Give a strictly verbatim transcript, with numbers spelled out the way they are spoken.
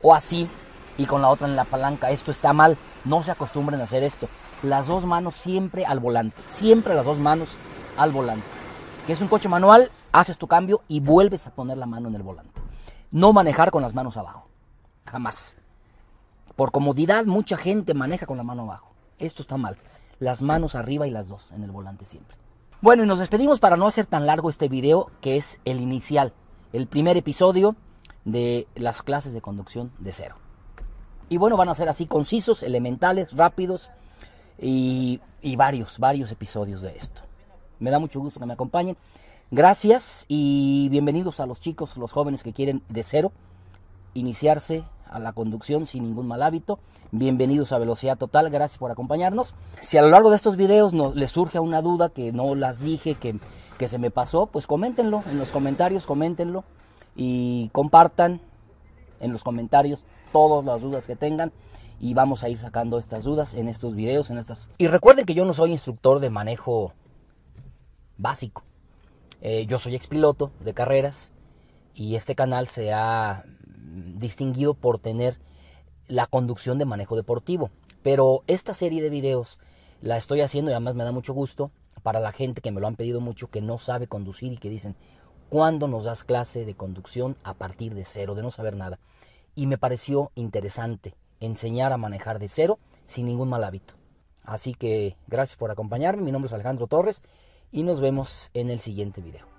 o así y con la otra en la palanca. Esto está mal, no se acostumbren a hacer esto. Las dos manos siempre al volante, siempre las dos manos al volante. Que es un coche manual, haces tu cambio y vuelves a poner la mano en el volante. No manejar con las manos abajo, jamás. Por comodidad mucha gente maneja con la mano abajo. Esto está mal, las manos arriba y las dos en el volante siempre. Bueno, y nos despedimos para no hacer tan largo este video, que es el inicial, el primer episodio de las clases de conducción de cero. Y bueno, van a ser así concisos, elementales, rápidos y, y varios, varios episodios de esto. Me da mucho gusto que me acompañen. Gracias y bienvenidos a los chicos, los jóvenes que quieren de cero iniciarse a la conducción sin ningún mal hábito. Bienvenidos a Velocidad Total, gracias por acompañarnos. Si a lo largo de estos videos no, les surge una duda que no las dije, que, que se me pasó, pues coméntenlo en los comentarios, coméntenlo y compartan en los comentarios todas las dudas que tengan y vamos a ir sacando estas dudas en estos videos, en estas. Y recuerden que yo no soy instructor de manejo básico. Eh, yo soy expiloto de carreras y este canal se ha distinguido por tener la conducción de manejo deportivo. Pero esta serie de videos la estoy haciendo y además me da mucho gusto para la gente que me lo han pedido mucho, que no sabe conducir y que dicen, ¿cuándo nos das clase de conducción a partir de cero, de no saber nada? Y me pareció interesante enseñar a manejar de cero sin ningún mal hábito. Así que gracias por acompañarme. Mi nombre es Alejandro Torres y nos vemos en el siguiente video.